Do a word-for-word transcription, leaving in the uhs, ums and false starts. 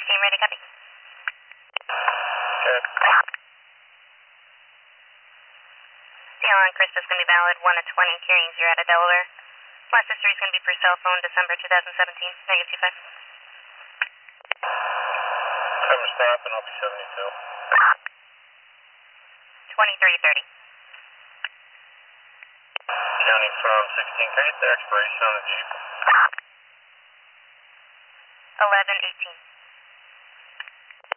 Team ready, copy. Good. C L on Krista's going to be valid one to twenty, carrying zero out of Delaware. Last history is going to be per cell phone, December twenty seventeen, negative two five. Cover stop and I'll be seventy-two. twenty-three thirty. Counting from sixteen, can I get the expiration on the Jeep? eleven eighteen.